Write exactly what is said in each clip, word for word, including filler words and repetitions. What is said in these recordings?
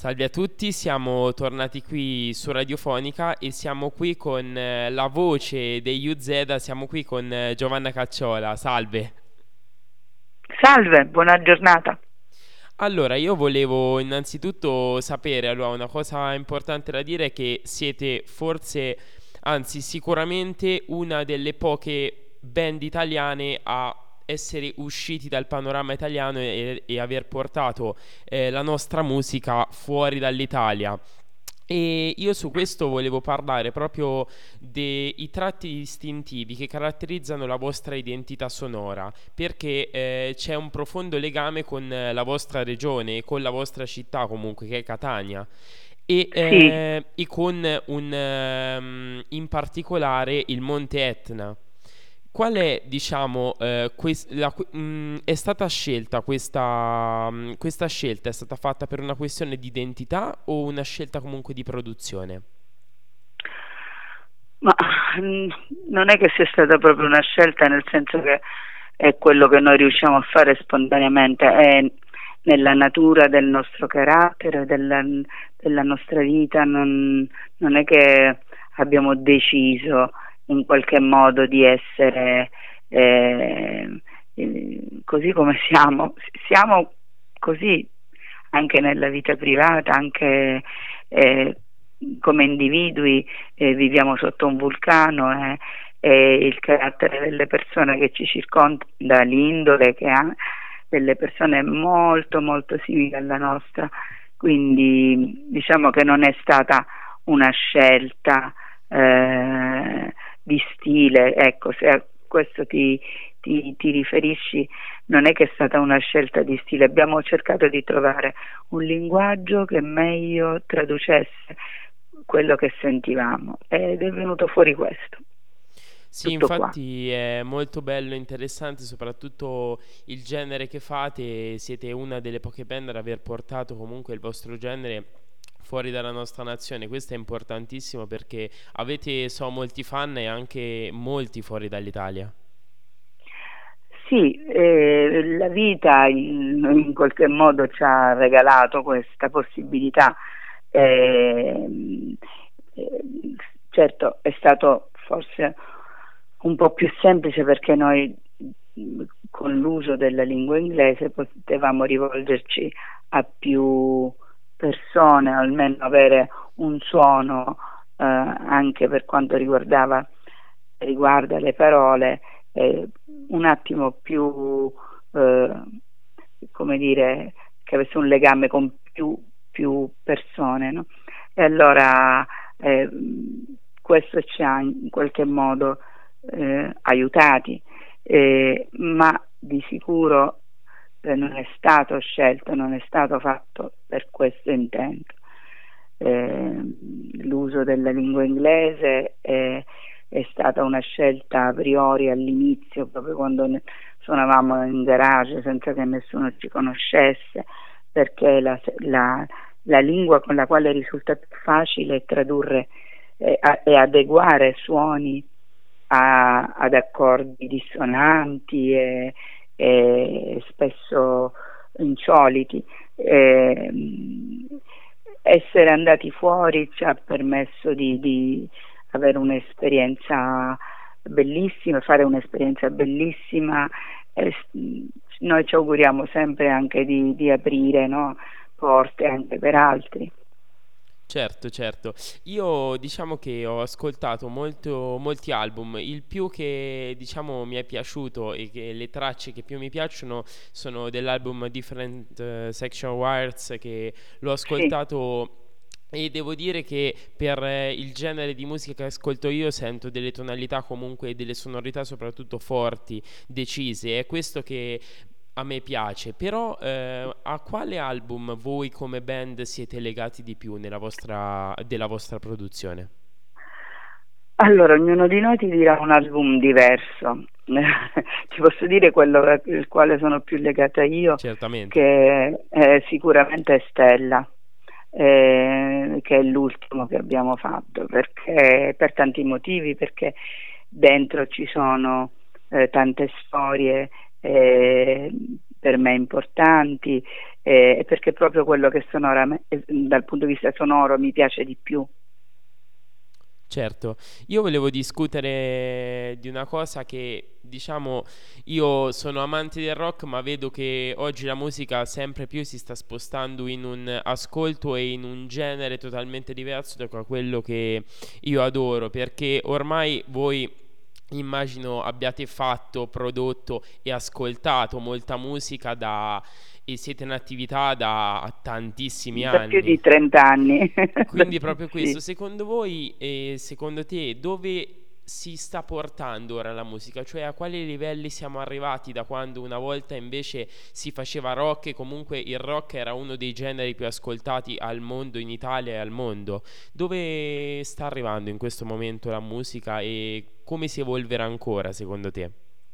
Salve a tutti, siamo tornati qui su Radiofonica e siamo qui con eh, la voce degli U Z, siamo qui con eh, Giovanna Cacciola. Salve. Salve, buona giornata. Allora, io volevo innanzitutto sapere, allora, una cosa importante da dire è che siete forse, anzi sicuramente una delle poche band italiane a essere usciti dal panorama italiano e, e aver portato eh, la nostra musica fuori dall'Italia. E io su questo volevo parlare proprio dei tratti distintivi che caratterizzano la vostra identità sonora, perché eh, c'è un profondo legame con eh, la vostra regione e con la vostra città comunque, che è Catania. E, Sì, eh, e con un, ehm, in particolare il Monte Etna. Qual è, diciamo, eh, quest- la que- mh, è stata scelta questa, mh, questa scelta è stata fatta per una questione di identità o una scelta comunque di produzione? ma mm, non è che sia stata proprio una scelta, nel senso che è quello che noi riusciamo a fare spontaneamente, è nella natura del nostro carattere, della, della nostra vita, non, non è che abbiamo deciso in qualche modo di essere eh, eh, così come siamo, siamo così anche nella vita privata, anche eh, come individui eh, viviamo sotto un vulcano e, e il carattere delle persone che ci circonda, l'indole che ha delle persone molto molto simili alla nostra, quindi diciamo che non è stata una scelta eh, di stile, ecco, se a questo ti, ti, ti riferisci, non è che è stata una scelta di stile, abbiamo cercato di trovare un linguaggio che meglio traducesse quello che sentivamo ed è venuto fuori questo, Sì, tutto qua. infatti è molto bello e interessante, soprattutto il genere che fate. Siete una delle poche band ad aver portato comunque il vostro genere fuori dalla nostra nazione. Questo è importantissimo perché avete, so, molti fan e anche molti fuori dall'Italia. Sì, eh, la vita in, in qualche modo ci ha regalato questa possibilità. Eh, eh, certo, è stato forse un po' più semplice perché noi mh, con l'uso della lingua inglese potevamo rivolgerci a più persone, o almeno avere un suono eh, anche per quanto riguardava, riguarda le parole eh, un attimo più, eh, come dire, che avesse un legame con più, più persone, no? E allora eh, questo ci ha in qualche modo eh, aiutati, eh, ma di sicuro eh, non è stato scelto, non è stato fatto per questo intento. Eh, l'uso della lingua inglese è, è stata una scelta a priori all'inizio, proprio quando ne- suonavamo in garage senza che nessuno ci conoscesse, perché la, la- la lingua con la quale risulta più facile tradurre eh, a- e adeguare suoni a- ad accordi dissonanti e, e spesso insoliti. Eh, essere andati fuori ci ha permesso di, di avere un'esperienza bellissima, fare un'esperienza bellissima. E s- noi ci auguriamo sempre anche di, di aprire, no, porte anche per altri. Certo, certo. Io diciamo che ho ascoltato molto- molti album. Il più che diciamo mi è piaciuto e che le tracce che più mi piacciono sono dell'album Different eh, Sexual Wires, che l'ho Sì. ascoltato e devo dire che per eh, il genere di musica che ascolto io sento delle tonalità comunque e delle sonorità soprattutto forti, decise. È questo che a me piace, però eh, a quale album voi come band siete legati di più nella vostra, della vostra produzione? Allora, ognuno di noi ti dirà un album diverso. Ti posso dire quello al quale sono più legata io, Certamente. che è sicuramente Stella, eh, che è l'ultimo che abbiamo fatto, perché per tanti motivi, perché dentro ci sono eh, tante storie eh, per me importanti, eh, perché è proprio quello che sonora, dal punto di vista sonoro mi piace di più. Certo, io volevo discutere di una cosa che, diciamo, io sono amante del rock, ma vedo che oggi la musica sempre più si sta spostando in un ascolto e in un genere totalmente diverso da quello che io adoro, perché ormai voi immagino abbiate fatto, prodotto e ascoltato molta musica da e siete in attività da tantissimi Da più anni. di trenta anni. Quindi proprio Sì. questo, secondo voi e secondo te dove si sta portando ora la musica? Cioè a quali livelli siamo arrivati da quando una volta invece si faceva rock e comunque il rock era uno dei generi più ascoltati al mondo, in Italia e al mondo? Dove sta arrivando in questo momento la musica e come si evolverà ancora secondo te?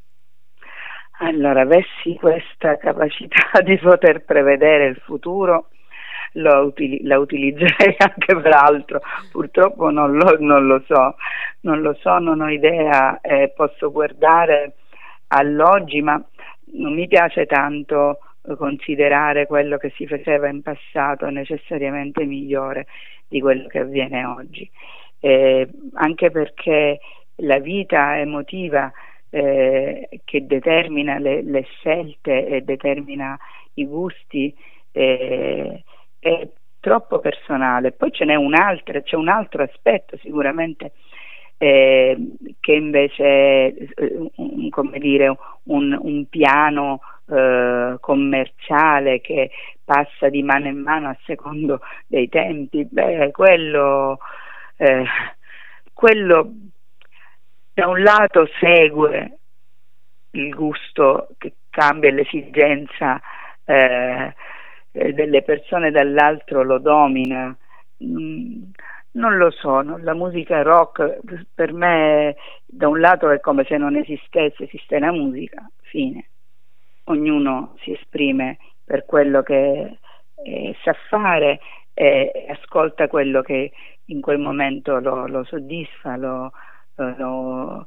Allora, avessi questa capacità di poter prevedere il futuro, lo utili- la utilizzerei anche per altro. Purtroppo non lo, non lo so, non lo so, non ho idea, eh, posso guardare all'oggi, ma non mi piace tanto eh, considerare quello che si faceva in passato necessariamente migliore di quello che avviene oggi. Eh, anche perché la vita emotiva eh, che determina le, le scelte e determina i gusti eh, è troppo personale. Poi ce n'è un altro, c'è un altro aspetto sicuramente eh, che invece è eh, un, come dire, un, un piano eh, commerciale che passa di mano in mano a secondo dei tempi. Beh, quello, eh, quello da un lato segue il gusto che cambia l'esigenza eh, eh, delle persone, dall'altro lo domina. Mm, non lo so, no? La musica rock per me da un lato è come se non esistesse, esiste la musica, fine. Ognuno si esprime per quello che eh, sa fare e ascolta quello che in quel momento lo, lo soddisfa, lo, lo,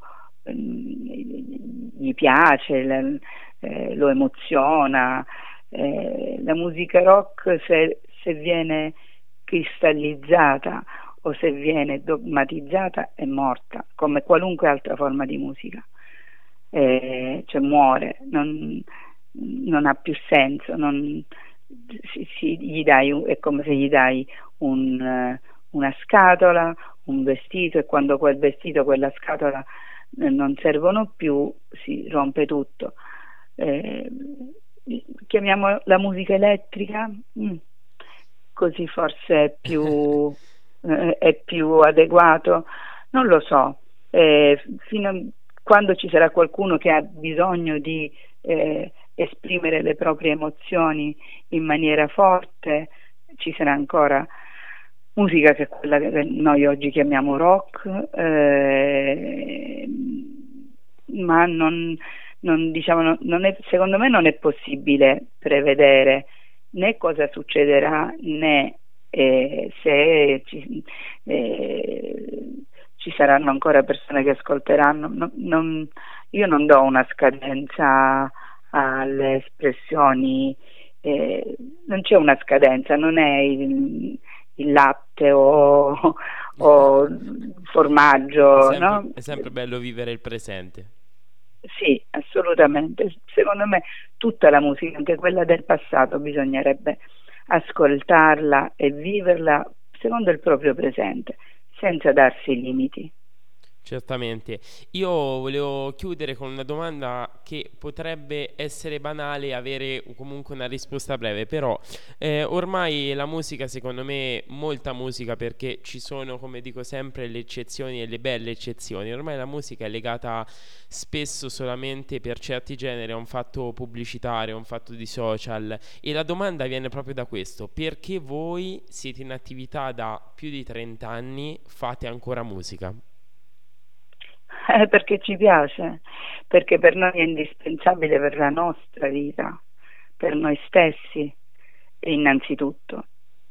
gli piace, la- eh, lo emoziona. Eh, la musica rock se, se viene cristallizzata o se viene dogmatizzata è morta, come qualunque altra forma di musica. Eh, cioè muore, non, non ha più senso, non, si, si- gli dai un- è come se gli dai un, eh, una scatola, un vestito e quando quel vestito, quella scatola eh, non servono più, si rompe tutto. Eh, chiamiamo la musica elettrica? Mm, così forse è più, eh, è più adeguato, non lo so. Eh, fino a quando ci sarà qualcuno che ha bisogno di eh, esprimere le proprie emozioni in maniera forte, ci sarà ancora musica che è quella che noi oggi chiamiamo rock, eh, ma non, non, diciamo, non, non è, secondo me non è possibile prevedere né cosa succederà né eh, se ci, eh, ci saranno ancora persone che ascolteranno. No- non- io non do una scadenza alle espressioni, eh, non c'è una scadenza, non è il, il latte o, o È formaggio, sempre, no? è sempre bello vivere il presente. Sì, assolutamente. Secondo me tutta la musica, anche quella del passato, bisognerebbe ascoltarla e viverla secondo il proprio presente, senza darsi limiti. Certamente. Io volevo chiudere con una domanda che potrebbe essere banale e avere comunque una risposta breve, però eh, ormai la musica, secondo me, molta musica, perché ci sono, come dico sempre, le eccezioni e le belle eccezioni. Ormai la musica è legata spesso solamente per certi generi a un fatto pubblicitario, a un fatto di social. E la domanda viene proprio da questo: perché voi siete in attività da più di trenta anni, fate ancora musica? Eh, perché ci piace, perché per noi è indispensabile per la nostra vita, per noi stessi, innanzitutto.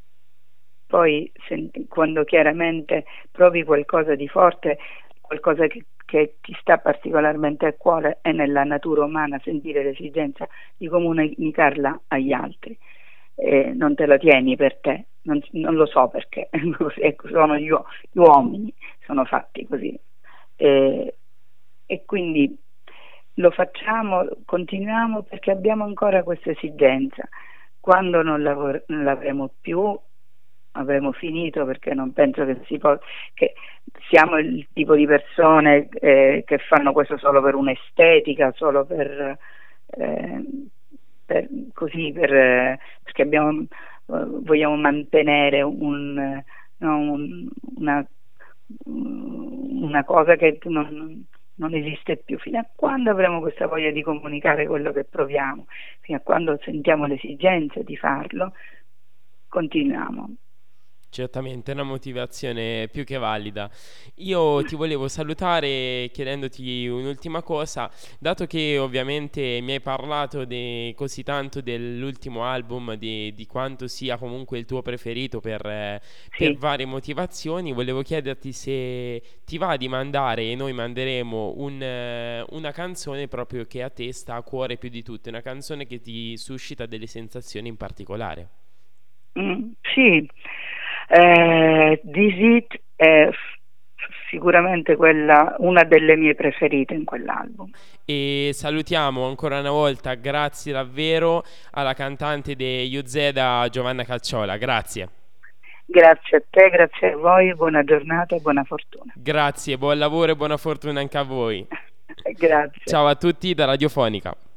Poi se- quando chiaramente provi qualcosa di forte, qualcosa che, che ti sta particolarmente a cuore, è nella natura umana sentire l'esigenza di comunicarla agli altri. eh, non te la tieni per te, non, non lo so perché, sono gli, uo- gli uomini, sono fatti così. Eh, e quindi lo facciamo, continuiamo perché abbiamo ancora questa esigenza. Quando non, lavor- non l'avremo più, avremo finito, perché non penso che si possa, che siamo il tipo di persone eh, che fanno questo solo per un'estetica, solo per, eh, per così, per, eh, perché abbiamo, eh, vogliamo mantenere un, no, un- una, una cosa che non, non esiste più. Fino a quando avremo questa voglia di comunicare quello che proviamo, fino a quando sentiamo l'esigenza di farlo, continuiamo. Certamente, è una motivazione più che valida. Io ti volevo salutare chiedendoti un'ultima cosa, dato che ovviamente mi hai parlato de- così tanto dell'ultimo album, di, di quanto sia comunque il tuo preferito per, eh, per Sì. varie motivazioni, volevo chiederti se ti va di mandare, e noi manderemo un, eh, una canzone proprio che a te sta a cuore più di tutte, una canzone che ti suscita delle sensazioni in particolare. Mm, sì, eh, This It è f- sicuramente quella, una delle mie preferite in quell'album. E salutiamo ancora una volta, grazie davvero alla cantante degli U Z, Giovanna Calciola, grazie. Grazie a te, grazie a voi, buona giornata e buona fortuna. Grazie, buon lavoro e buona fortuna anche a voi. Grazie. Ciao a tutti da Radiofonica.